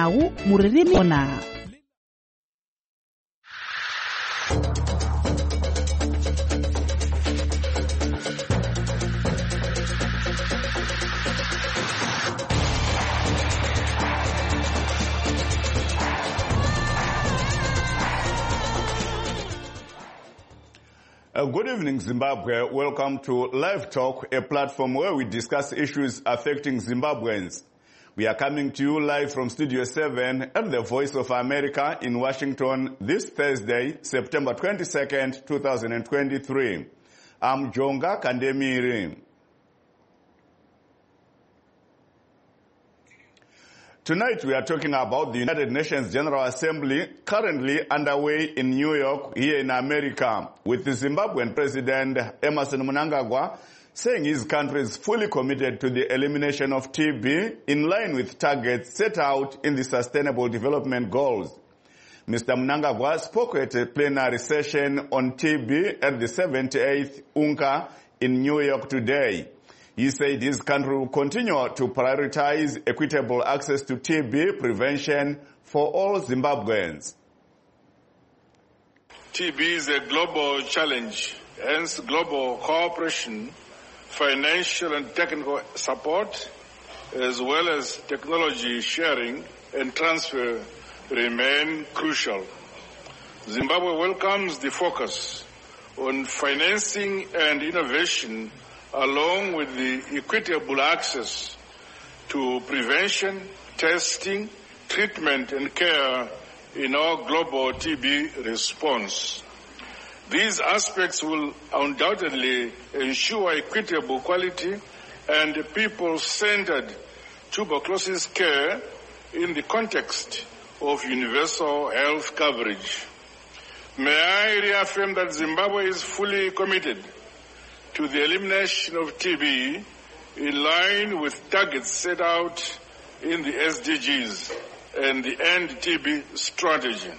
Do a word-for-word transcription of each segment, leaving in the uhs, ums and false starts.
mau muririmi ona. Uh, good evening, Zimbabwe. Welcome to Live Talk, a platform where we discuss issues affecting Zimbabweans. We are coming to you live from Studio seven at the Voice of America in Washington this Thursday, September twenty-second, two thousand twenty-three. I'm Jonga Kandemiri. Tonight we are talking about the United Nations General Assembly currently underway in New York, here in America, with the Zimbabwean President Emmerson Mnangagwa saying his country is fully committed to the elimination of T B in line with targets set out in the Sustainable Development Goals. Mister Mnangagwa spoke at a plenary session on T B at the seventy-eighth UNCA in New York today. He said his country will continue to prioritize equitable access to T B prevention for all Zimbabweans. T B is a global challenge, hence global cooperation, financial and technical support, as well as technology sharing and transfer remain crucial. Zimbabwe welcomes the focus on financing and innovation along with the equitable access to prevention, testing, treatment and care in our global T B response. These aspects will undoubtedly ensure equitable, quality and people-centered tuberculosis care in the context of universal health coverage. May I reaffirm that Zimbabwe is fully committed to the elimination of T B in line with targets set out in the S D Gs and the End T B strategy.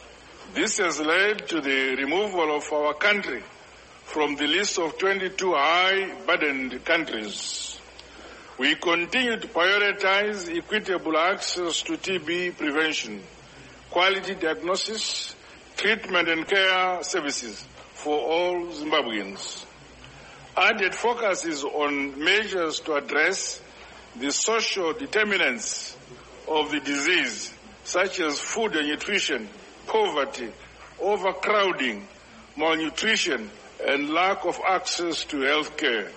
This has led to the removal of our country from the list of twenty-two high-burdened countries. We continue to prioritize equitable access to T B prevention, quality diagnosis, treatment and care services for all Zimbabweans. Added focus is on measures to address the social determinants of the disease, such as food and nutrition, poverty, overcrowding, malnutrition, and lack of access to health care.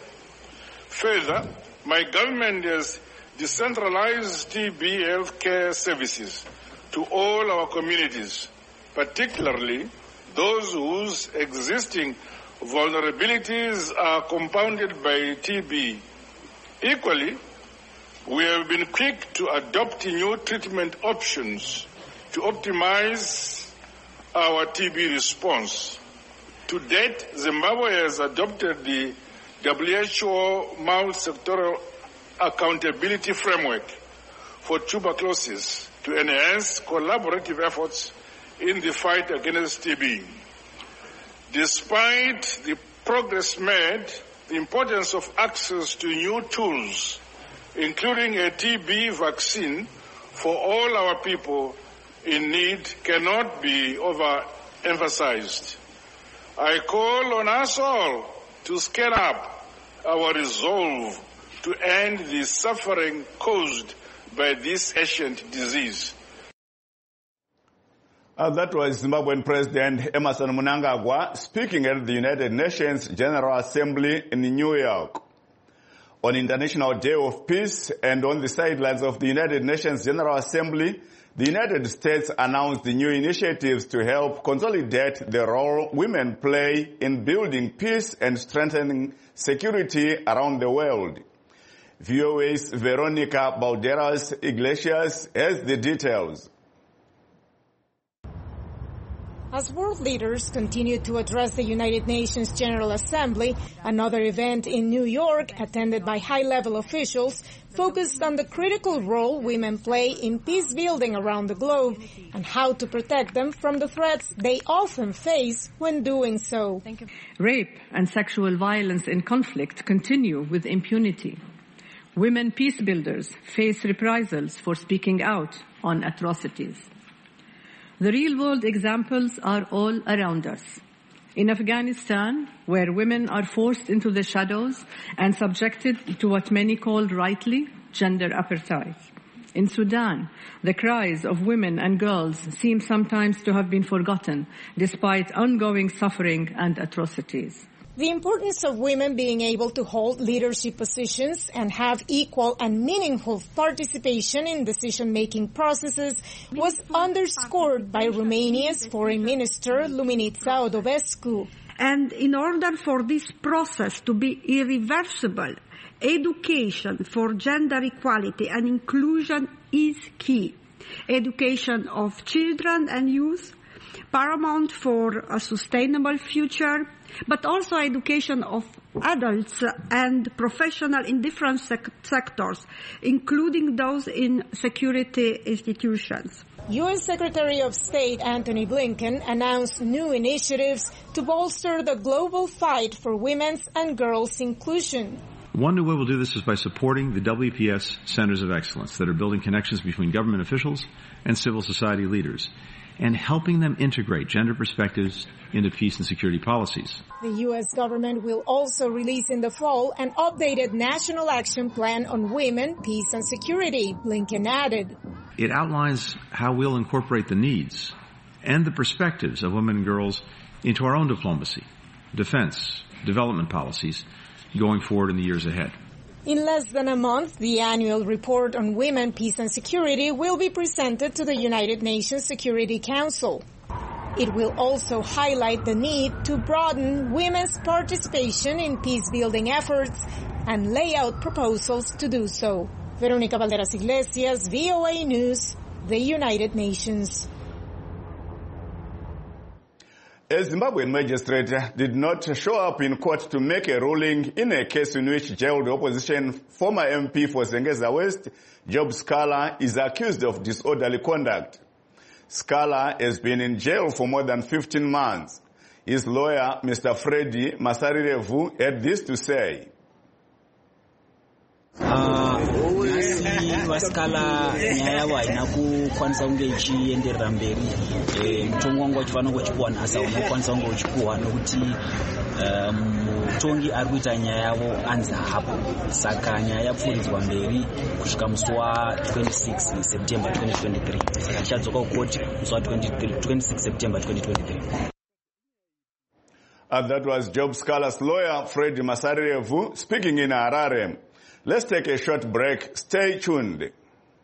Further, my government has decentralized T B health care services to all our communities, particularly those whose existing vulnerabilities are compounded by T B. Equally, we have been quick to adopt new treatment options to optimize our T B response. To date, Zimbabwe has adopted the W H O multi-sectoral accountability framework for tuberculosis to enhance collaborative efforts in the fight against T B. Despite the progress made, the importance of access to new tools, including a T B vaccine for all our people in need, cannot be overemphasized. I call on us all to scale up our resolve to end the suffering caused by this ancient disease. Uh, that was Zimbabwean President Emmerson Mnangagwa speaking at the United Nations General Assembly in New York. On International Day of Peace and on the sidelines of the United Nations General Assembly, the United States announced the new initiatives to help consolidate the role women play in building peace and strengthening security around the world. V O A's Veronica Balderas Iglesias has the details. As world leaders continue to address the United Nations General Assembly, another event in New York, attended by high-level officials, focused on the critical role women play in peace building around the globe and how to protect them from the threats they often face when doing so. Rape and sexual violence in conflict continue with impunity. Women peace builders face reprisals for speaking out on atrocities. The real-world examples are all around us. In Afghanistan, where women are forced into the shadows and subjected to what many call rightly gender apartheid. In Sudan, the cries of women and girls seem sometimes to have been forgotten, despite ongoing suffering and atrocities. The importance of women being able to hold leadership positions and have equal and meaningful participation in decision-making processes was underscored by Romania's Foreign Minister, Luminița Odobescu. And in order for this process to be irreversible, education for gender equality and inclusion is key. Education of children and youth, paramount for a sustainable future, but also education of adults and professionals in different sec- sectors, including those in security institutions. U S Secretary of State Antony Blinken announced new initiatives to bolster the global fight for women's and girls' inclusion. One new way we'll do this is by supporting the W P S Centers of Excellence that are building connections between government officials and civil society leaders, and helping them integrate gender perspectives into peace and security policies. The U S government will also release in the fall an updated National Action Plan on Women, Peace and Security, Blinken added. It outlines how we'll incorporate the needs and the perspectives of women and girls into our own diplomacy, defense, development policies going forward in the years ahead. In less than a month, the annual report on women, peace and security will be presented to the United Nations Security Council. It will also highlight the need to broaden women's participation in peace-building efforts and lay out proposals to do so. Verónica Valderas Iglesias, V O A News, the United Nations. A Zimbabwean magistrate did not show up in court to make a ruling in a case in which jailed opposition former M P for Zengeza West, Job Scala, is accused of disorderly conduct. Scala has been in jail for more than fifteen months. His lawyer, Mister Freddy Masarirevu, had this to say. Vaskala nyaya vaina kukwanisa kunge ichienderera mberi mutongi wangu wachifanira kuchipuwa nhasi unokwanisa kunge uchipuwa nokuti mutongi ari kuita nyaya yavo anzi hapo, saka nyaya yapfuuridzwa mberi kusvika musi wa26 September twenty twenty-three, saka tichadzoka kukoti musi wa26 September twenty twenty-three. And that was Job Scala's lawyer, Freddy Masarirevu, speaking in Harare. Let's take a short break. Stay tuned.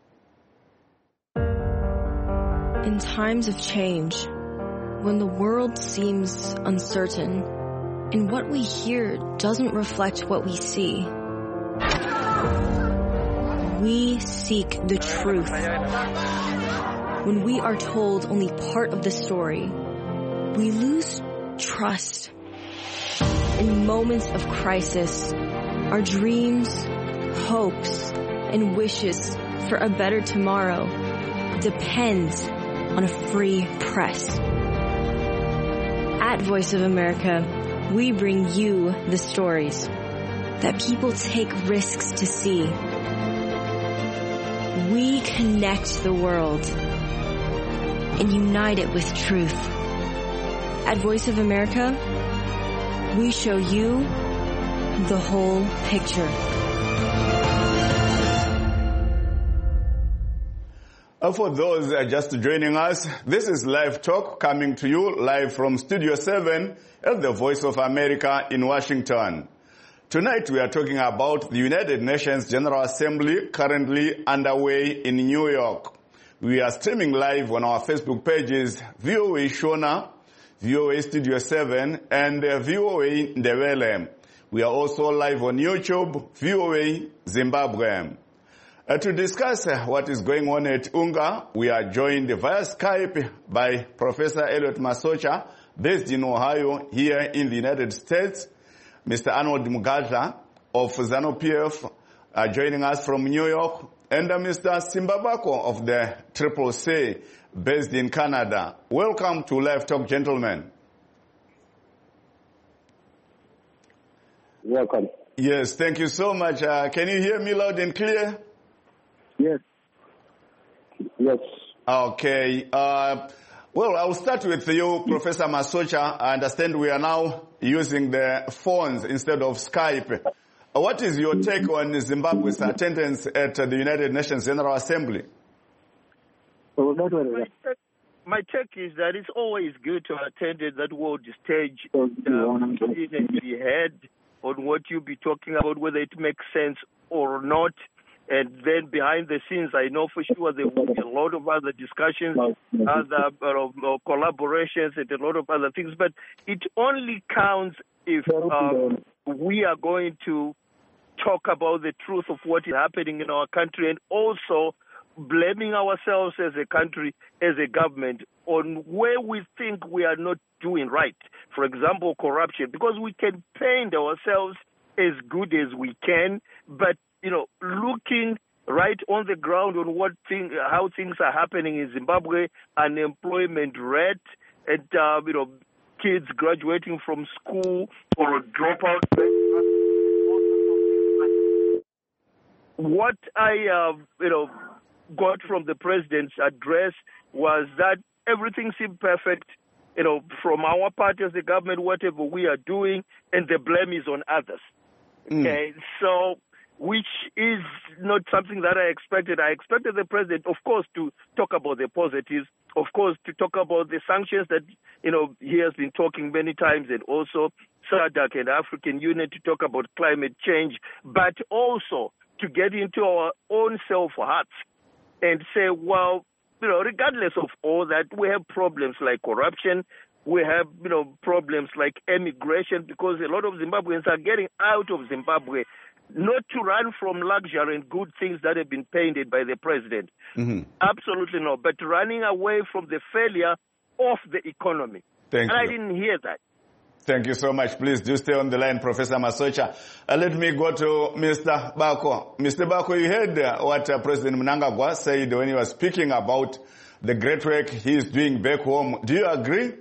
In times of change, when the world seems uncertain and what we hear doesn't reflect what we see, we seek the truth. When we are told only part of the story, we lose trust. In moments of crisis, our dreams, hopes, and wishes for a better tomorrow depends on a free press. At Voice of America, we bring you the stories that people take risks to see. We connect the world and unite it with truth. At Voice of America, we show you the whole picture. Uh, for those uh, just joining us, this is Live Talk coming to you live from Studio seven at the Voice of America in Washington. Tonight we are talking about the United Nations General Assembly currently underway in New York. We are streaming live on our Facebook pages, V O A Shona, V O A Studio seven, and uh, V O A Ndebele. We are also live on YouTube, V O A Zimbabwe. Uh, to discuss uh, what is going on at UNGA, we are joined via Skype by Professor Elliot Masocha, based in Ohio, here in the United States. Mister Arnold Mugadla of ZANU-P F uh, joining us from New York, and uh, Mister Simbabako of the Triple C, based in Canada. Welcome to Live Talk, gentlemen. Welcome. Yes, thank you so much. Uh, can you hear me loud and clear? Yes. Yes. Okay. Uh, well, I'll start with you, Professor Masocha. I understand we are now using the phones instead of Skype. Uh, what is your take on Zimbabwe's attendance at uh, the United Nations General Assembly? Well, that was My take is that it's always good to attend that world stage uh, um, and be heard on what you be talking about, whether it makes sense or not. And then behind the scenes, I know for sure there will be a lot of other discussions, other uh, collaborations, and a lot of other things. But it only counts if um, we are going to talk about the truth of what is happening in our country, and also blaming ourselves as a country, as a government, on where we think we are not doing right. For example, corruption, because we can paint ourselves as good as we can, but, you know, looking right on the ground on what thing, how things are happening in Zimbabwe, unemployment rate, and, uh, you know, kids graduating from school or a dropout rate. What I, uh, you know, got from the president's address was that everything seemed perfect, you know, from our part as the government, whatever we are doing, and the blame is on others. Mm. Okay, so, which is not something that I expected. I expected the president, of course, to talk about the positives, of course, to talk about the sanctions that, you know, he has been talking many times, and also SADC and African Union to talk about climate change, but also to get into our own self-hearts and say, well, you know, regardless of all that, we have problems like corruption, we have, you know, problems like emigration, because a lot of Zimbabweans are getting out of Zimbabwe, not to run from luxury and good things that have been painted by the president. Mm-hmm. Absolutely not, but running away from the failure of the economy. Thank and you. I didn't hear that. Thank you so much. Please do stay on the line, Professor Masocha. Uh, let me go to Mister Bako. Mister Bako, you heard uh, what uh, President Mnangagwa said when he was speaking about the great work he is doing back home. Do you agree?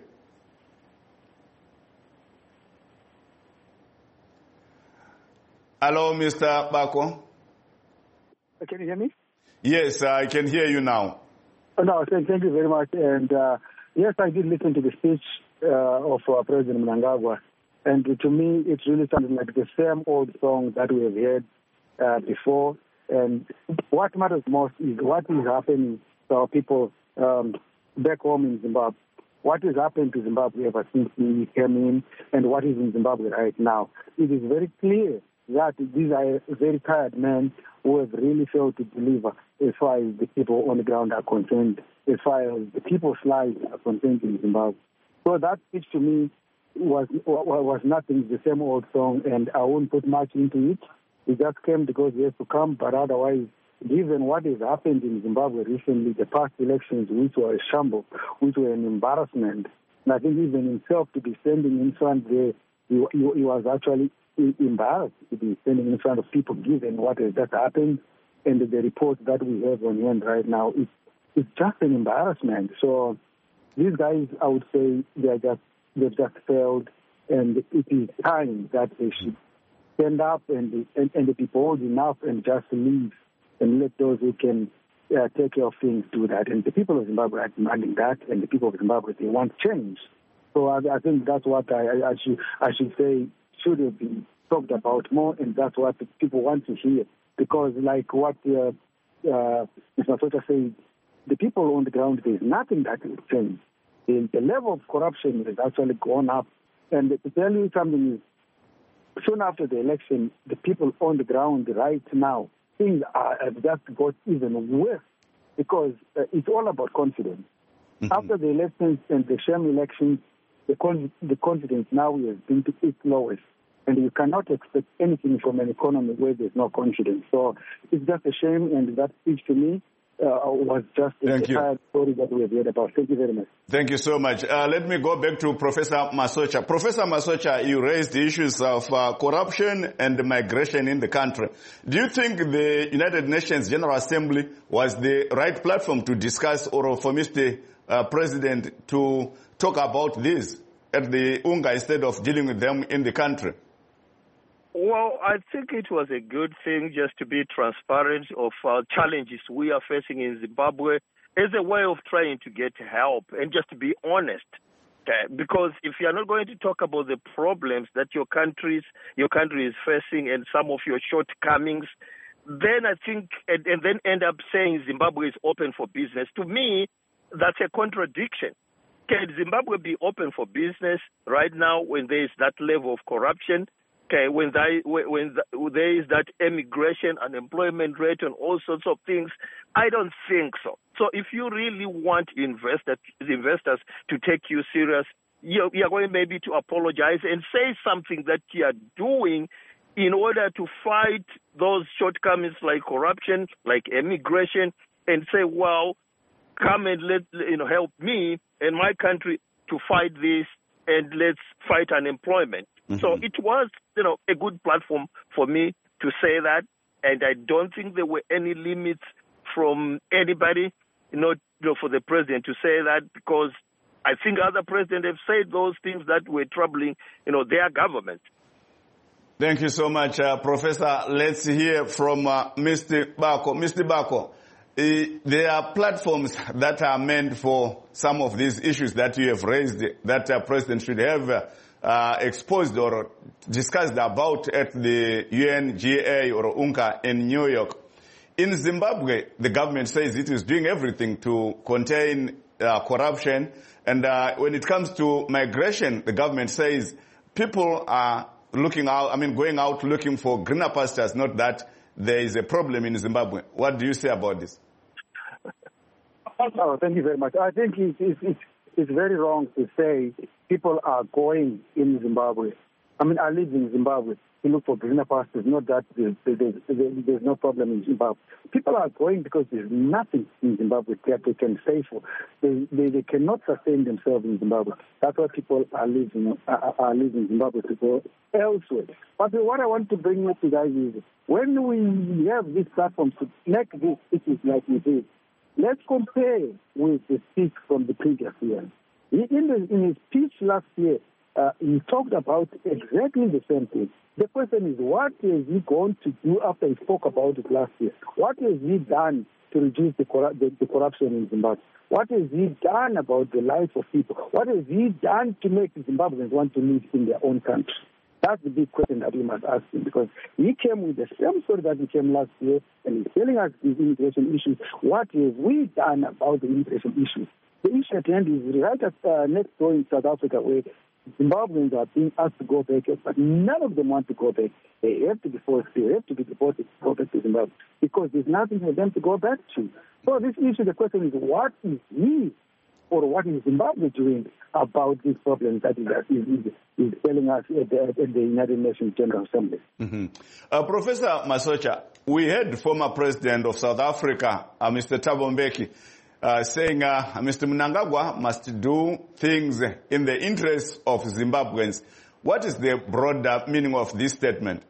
Hello, Mister Bako. Can you hear me? Yes, uh, I can hear you now. Oh, no, thank, thank you very much. And uh, yes, I did listen to the speech Uh, of uh, President Mnangagwa, and to me it really sounded like the same old song that we have heard uh, before. And what matters most is what is happening to our people um, back home in Zimbabwe. What is happening to Zimbabwe ever since we came in, and what is in Zimbabwe right now. It is very clear that these are very tired men who have really failed to deliver as far as the people on the ground are concerned, as far as the people's lives are concerned in Zimbabwe. So that speech to me was was nothing, the same old song, and I won't put much into it. It just came because it has to come, but otherwise, given what has happened in Zimbabwe recently, the past elections, which were a shambles, which were an embarrassment, and I think even himself to be standing in front there, he, he, he was actually embarrassed to be standing in front of people, given what has just happened, and the report that we have on hand right now, it's, it's just an embarrassment. So these guys, I would say, they are just, they've just failed, and it is time that they should stand up and, and, and be bold enough and just leave and let those who can uh, take care of things do that. And the people of Zimbabwe are demanding that, and the people of Zimbabwe, they want change. So I, I think that's what I, I, I, should, I should say should have been talked about more, and that's what the people want to hear. Because like what uh, uh, Mister Masocha said, the people on the ground, there's nothing that will change. The, the level of corruption has actually gone up. And to tell you something is, soon after the election, the people on the ground right now, things are, have just got even worse because uh, it's all about confidence. Mm-hmm. After the elections and the sham elections, the, con- the confidence now has been to its lowest. And you cannot expect anything from an economy where there's no confidence. So it's just a shame, and that speech to me Uh, was just a entire story that we have heard about. Thank you very much. Thank you so much. Uh, let me go back to Professor Masocha. Professor Masocha, you raised the issues of uh, corruption and migration in the country. Do you think the United Nations General Assembly was the right platform to discuss or for Mister Uh, President to talk about this at the U N G A instead of dealing with them in the country? Well, I think it was a good thing just to be transparent of uh, challenges we are facing in Zimbabwe as a way of trying to get help and just to be honest. Okay? Because if you are not going to talk about the problems that your country's your country is facing and some of your shortcomings, then I think, and, and then end up saying Zimbabwe is open for business. To me, that's a contradiction. Can Zimbabwe be open for business right now when there is that level of corruption? Okay, when, they, when there is that immigration, unemployment rate, and all sorts of things? I don't think so. So if you really want investors, investors to take you serious, you're, you're going maybe to apologize and say something that you are doing in order to fight those shortcomings like corruption, like immigration, and say, well, come and let you know help me and my country to fight this, and let's fight unemployment. Mm-hmm. So it was, you know, a good platform for me to say that, and I don't think there were any limits from anybody, you know, you know for the president to say that, because I think other presidents have said those things that were troubling, you know, their government. Thank you so much, uh, Professor. Let's hear from uh, Mister Bako. Mister Bako, uh, there are platforms that are meant for some of these issues that you have raised that uh, President should have uh, uh, exposed or discussed about at the U N G A or U N C A in New York. In Zimbabwe, the government says it is doing everything to contain uh, corruption. And uh, when it comes to migration, the government says people are looking out, I mean, going out looking for greener pastures, not that there is a problem in Zimbabwe. What do you say about this? Oh, thank you very much. I think it's, it's, it's very wrong to say people are going in Zimbabwe. I mean, I live in Zimbabwe to look for greener pastures, not that there's, there's, there's no problem in Zimbabwe. People are going because there's nothing in Zimbabwe that they can stay for. They, they, they cannot sustain themselves in Zimbabwe. That's why people are living, are, are living in Zimbabwe to go elsewhere. But what I want to bring you to guys is, when we have these platforms to make these issues like we did, let's compare with the speech from the previous year. In, the, in his speech last year, uh, he talked about exactly the same thing. The question is, what is he going to do after he spoke about it last year? What has he done to reduce the, the, the corruption in Zimbabwe? What has he done about the lives of people? What has he done to make Zimbabweans want to live in their own country? That's the big question that we must ask him, because he came with the same story that he came last year, and he's telling us these immigration issues. What have we done about the immigration issues? The issue at the end is right at, uh, next door in South Africa, where Zimbabweans are being asked to go back, but none of them want to go back. They have to be forced, they have to be deported to go back to Zimbabwe, because there's nothing for them to go back to. So this issue, the question is, what is he or what is Zimbabwe doing about these problems that is, is, is telling us at the, at the United Nations General Assembly? Mm-hmm. uh, Professor Masocha, we had former President of South Africa, uh, Mister Thabo Mbeki, uh, saying uh, Mister Mnangagwa must do things in the interest of Zimbabweans. What is the broader meaning of this statement?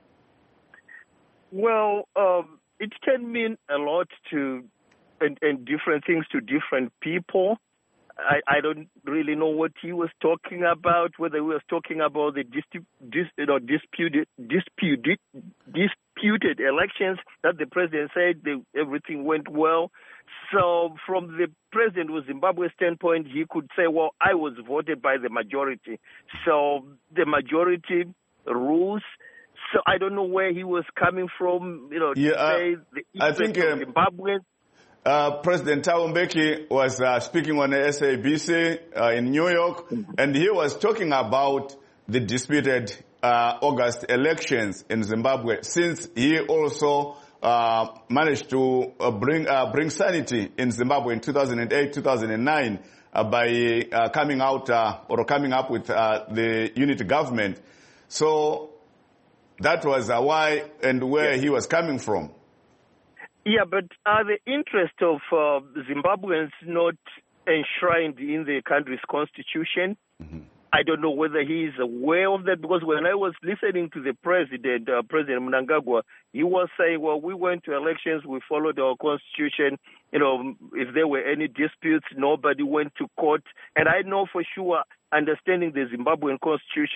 Well, um, it can mean a lot to and, and different things to different people. I, I don't really know what he was talking about, whether he was talking about the dis, dis, you know, disputed, disputed, disputed elections that the president said they, everything went well. So from the president of Zimbabwe's standpoint, he could say, well, I was voted by the majority. So the majority rules. So I don't know where he was coming from, you know, yeah, to say the I think, of Zimbabweans. Uh, President Thabo Mbeki was uh, speaking on S A B C uh, in New York, mm-hmm. and he was talking about the disputed uh, August elections in Zimbabwe, since he also uh, managed to uh, bring uh, bring sanity in Zimbabwe in two thousand eight, two thousand nine uh, by uh, coming out uh, or coming up with uh, the unity government. So that was uh, why and where he was coming from. Yeah, but are the interests of uh, Zimbabweans not enshrined in the country's constitution? Mm-hmm. I don't know whether he is aware of that, because when I was listening to the president, uh, President Mnangagwa, he was saying, well, we went to elections, we followed our constitution. You know, if there were any disputes, nobody went to court. And I know for sure, understanding the Zimbabwean constitution,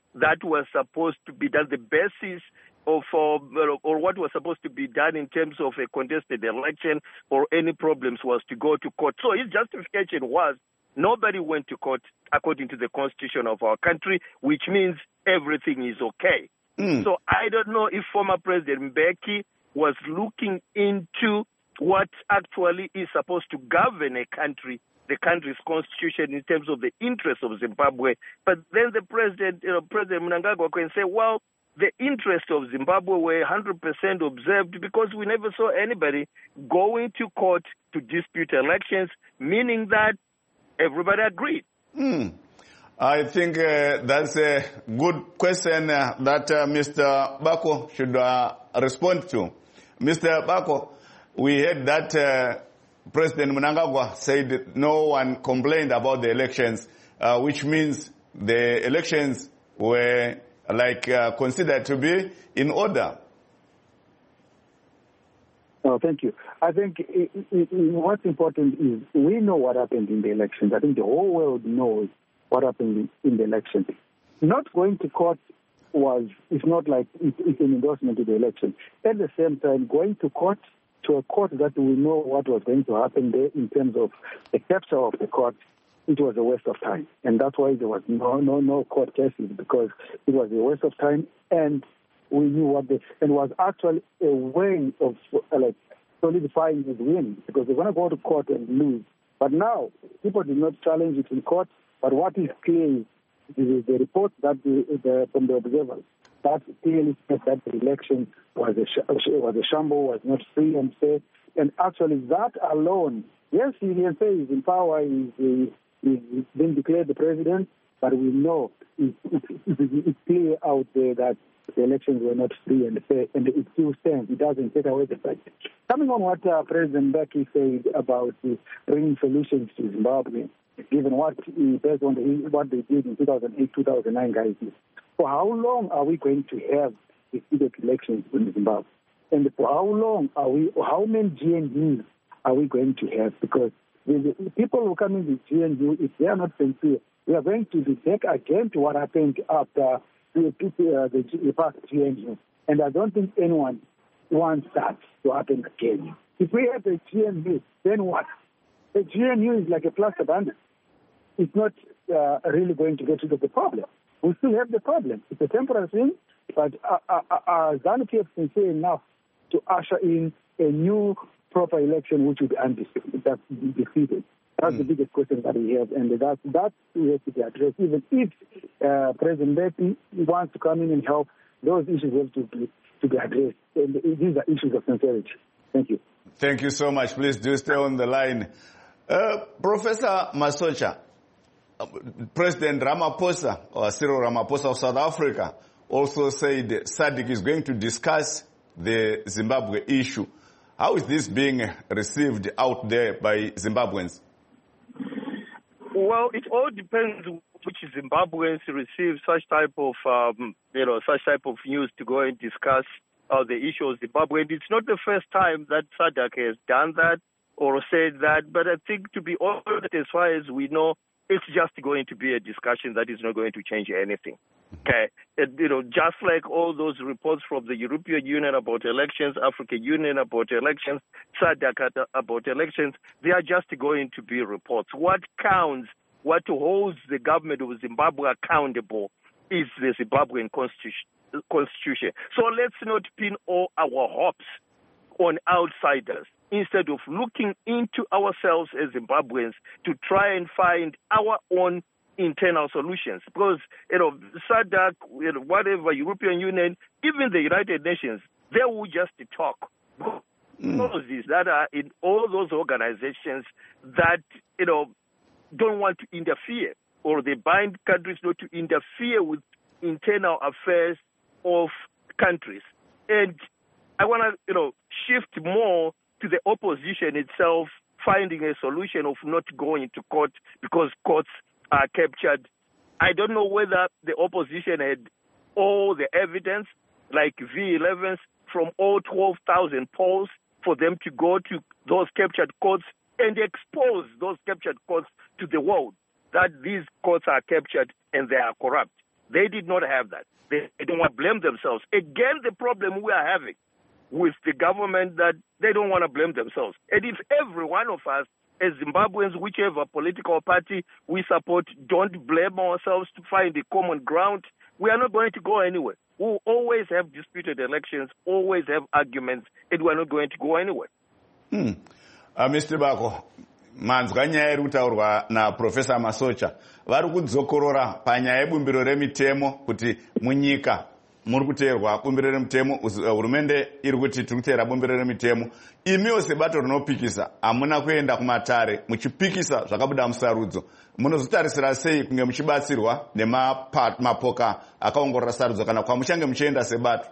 that was supposed to be done, the basis of uh, or what was supposed to be done in terms of a contested election or any problems was to go to court. So his justification was nobody went to court according to the constitution of our country, which means everything is okay. Mm. So I don't know if former President Mbeki was looking into what actually is supposed to govern a country, the country's constitution in terms of the interests of Zimbabwe. But then the president, you know, President Mnangagwa can say, well, the interests of Zimbabwe were one hundred percent observed because we never saw anybody going to court to dispute elections, meaning that everybody agreed. Mm. I think uh, that's a good question uh, that uh, Mister Bako should uh, respond to. Mister Bako, we heard that uh, President Mnangagwa said no one complained about the elections, uh, which means the elections were like uh, considered to be in order. Oh, thank you. I think it, it, it, what's important is we know what happened in the elections. I think the whole world knows what happened in, in the elections. Not going to court was, it's not like it, it's an endorsement to the election. At the same time, going to court, to a court that we know what was going to happen there in terms of the capture of the court, it was a waste of time. And that's why there was no no no court cases, because it was a waste of time, and we knew what the, and was actually a way of uh, like solidifying his win, because they're going to go to court and lose. But now, people did not challenge it in court, but what is clear is the, the report that the, the, from the observers, that clearly said that the election was a, sh- was a shamble, was not free and fair, and actually that alone, yes, you can say he's in power, he's, he's been declared the president, but we know it's, it's, it's clear out there that the elections were not free and fair, and it still stands. It doesn't take away the fact. Coming on what uh, President Mbeki said about uh, bringing solutions to Zimbabwe, given what, uh, based on the, what they did in two thousand eight, two thousand nine, guys, for how long are we going to have repeated elections in Zimbabwe? And for how long are we, or how many G N Us are we going to have? Because the people who come in the G N U, if they are not sincere, we are going to be back again to what happened after the, the, the past G N U. And I don't think anyone wants that to happen again. If we have a G N U, then what? The G N U is like a plaster bandit. It's not uh, really going to get rid of the problem. We still have the problem. It's a temporary thing, but uh, uh, uh, ZANU-P F is sincere enough to usher in a new proper election which will be undefeated. That's defeated. That's mm. the biggest question that we have, and that that we have to be addressed. Even if uh, President Mbeki wants to come in and help, those issues have to be to be addressed. And these are issues of sincerity. Thank you. Thank you so much. Please do stay on the line. Uh, Professor Masocha, uh, President Ramaphosa, or Cyril Ramaphosa of South Africa, also said SADC is going to discuss the Zimbabwe issue. How is this being received out there by Zimbabweans? Well, it all depends which Zimbabweans receive such type of, um, you know, such type of news to go and discuss uh, the issue of Zimbabwe. And it's not the first time that SADC has done that or said that, but I think, to be honest, as far as we know, it's just going to be a discussion that is not going to change anything. Okay, it, you know, just like all those reports from the European Union about elections, African Union about elections, SADC about elections, they are just going to be reports. What counts, what holds the government of Zimbabwe accountable is the Zimbabwean constitution. constitution. So let's not pin all our hopes on outsiders, instead of looking into ourselves as Zimbabweans to try and find our own internal solutions. Because, you know, SADC, you know, whatever, European Union, even the United Nations, they will just talk. Policies that are in all those organizations that, you know, don't want to interfere, or they bind countries not to interfere with internal affairs of countries. And I want to, you know, shift more to the opposition itself, finding a solution of not going to court because courts are captured. I don't know whether the opposition had all the evidence, like V elevens, from all twelve thousand polls for them to go to those captured courts and expose those captured courts to the world, that these courts are captured and they are corrupt. They did not have that. They, they don't want to blame themselves. Again, the problem we are having with the government that they don't want to blame themselves. And if every one of us, as Zimbabweans, whichever political party we support, don't blame ourselves to find a common ground, we are not going to go anywhere. We'll always have disputed elections, always have arguments, and we're not going to go anywhere. Hmm. Uh, Mister Bako, manzwa nyaya iri kutaurwa na Professor Masocha vari kudzokorora panyaya yebumbiro remitemo kuti munyika muri kuteerwa bumbiro remitemo. Hurumende iri kuti tiri kuteera bumbiro remitemo. Imiwo sebato rinopikisa hamuna kuenda kumatare muchipikisa zvakabuda musarudzo. Munozotarisira sei kunge muchibatsirwa nemapoka akaongorora sarudzo kana kwamuchange muchienda sebato?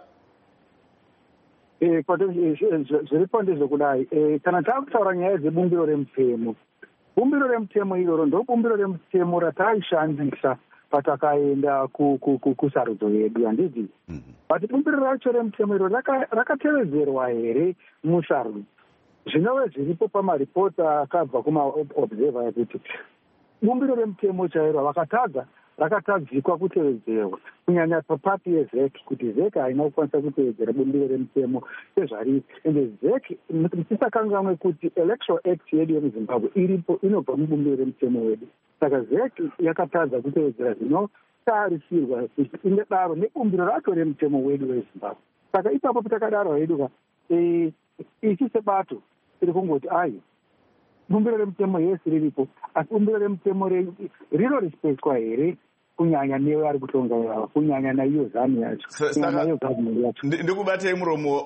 Eh, zviripo ndezvekudai. Kana takutaura nyaya dzebumbiro remutemo, bumbiro remutemo iroro ndo bumbiro remutemo rataishandisa patakaenda kusarudzo yedu, handiti? But bumbiro racho remutemo iroro rakatevedzerwa here musarudzo. Zvinove zviripo pamaripoti akabva kumaobserver ekuti bumbiro remutemo chairo vakatadza rakatadzikwa kutevedzerwa, kunyanya papati yezek, kuti zek haina kukwanisa kutevedzera bumbiro remutemo sezvariri. Ende zek mutisakanganwe kuti electoral act yedu yemuzimbabwe iripo, inobva mubumbiro remutemo wedu. Saka zek yakatadza kutevedzera zvinotarisirwa kuti ingadaro nebumbiro racho remutemo wedu wezimbabwe. Saka ipapo patakadaro hedu ichi sebato tiri kungoti ai bumbiro remutemo yesi riripo, asi bumbiro remutemo rino respectwa here kunyanya newe ari kutonga yava, kunyanya naiyo zani yacho, kunyanya naiyo gavumenti yacho. Ndikubatei muromo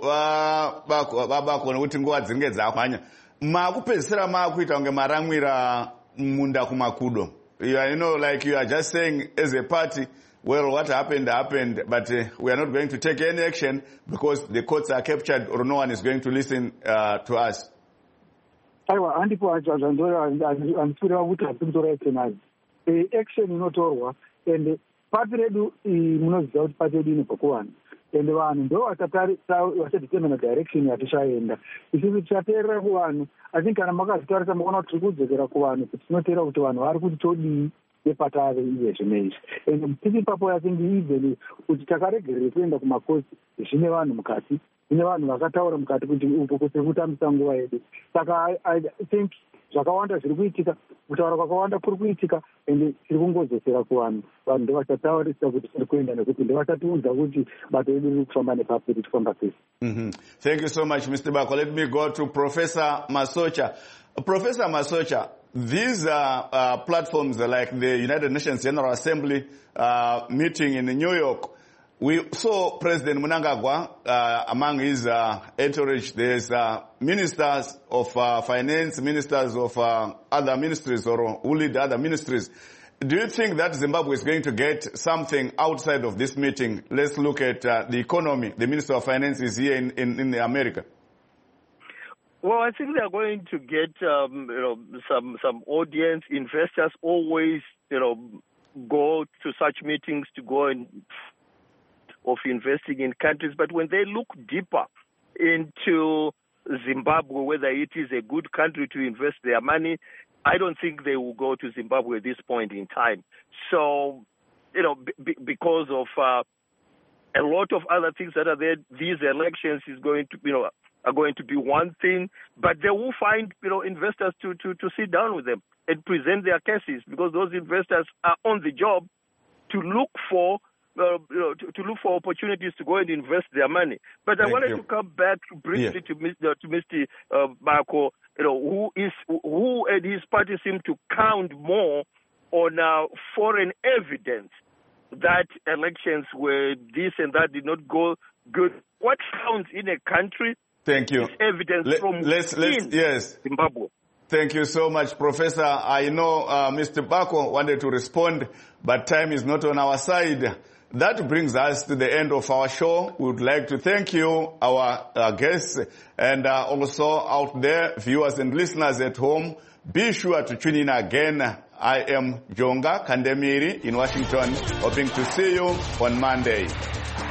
vabako nekuti nguva dzinenge dzakwanya. Makupedzisira makuita kunge maramwira munda kumakudo. You know, like you are just saying as a party, well, what happened happened, but uh, we are not going to take any action because the courts are captured or no one is going to listen uh, to us. Aiwa, handipo andifurira kuti hatimutora action. Action inotorwa, and party redu munoziva kuti party redu inobva kuvanhu, and vanhu ndo vachadetermina direction yatichaenda. Isusu tichateerera kuvanhu. I think kana makazitarisa mukaona kuti tiri kudzokera kuvanhu kuti tinoteera kuti vanhu vari kuti todii nepatave izvezvi neizvi. And tiri ipapo yatingi even kuti takaregerere kuenda kumakosi zvine vanhu mukati, zvine vanhu vakataura mukati kuti upo kuti kutambisa nguva yedu. Saka I think zvakawanda zviri kuitika, kutaura kwakawanda kuri kuitika, ende tiri kungodzosera kuvanhu. Vanhu ndo vachataurisa kuti tiri kuenda, nekuti ndo vachatiudza kuti bato redu riri kufamba nepapi, richifamba sei. Thank you so much, Mister Bako. Let me go to Professor Masocha. Uh, Professor Masocha, these uh, uh, platforms like the United Nations General Assembly uh, meeting in New York, we saw President Mnangagwa uh, among his uh, entourage. There's uh, ministers of uh, finance, ministers of uh, other ministries or who lead other ministries. Do you think that Zimbabwe is going to get something outside of this meeting? Let's look at uh, the economy. The Minister of Finance is here in, in, in America. Well, I think they are going to get um, you know, some some audience. Investors always you know go to such meetings to go and of investing in countries, but when they look deeper into Zimbabwe, whether it is a good country to invest their money, I don't think they will go to Zimbabwe at this point in time. So, you know, b- because of uh, a lot of other things that are there, these elections is going to, you know, are going to be one thing, but they will find, you know, investors to, to, to sit down with them and present their cases, because those investors are on the job to look for Uh, you know, to, to look for opportunities to go and invest their money. But I Thank wanted you. to come back briefly Yeah. to Mister to Mister Uh, Bako, you know, who is who and his party seem to count more on uh, foreign evidence that elections were this and that did not go good. What counts in a country? Thank you. Is evidence Let, from let's, let's, yes. Zimbabwe. Thank you so much, Professor. I know uh, Mister Bako wanted to respond, but time is not on our side. That brings us to the end of our show. We would like to thank you, our uh, guests, and uh, also out there, viewers and listeners at home. Be sure to tune in again. I am Jonga Kandemiri in Washington, hoping to see you on Monday.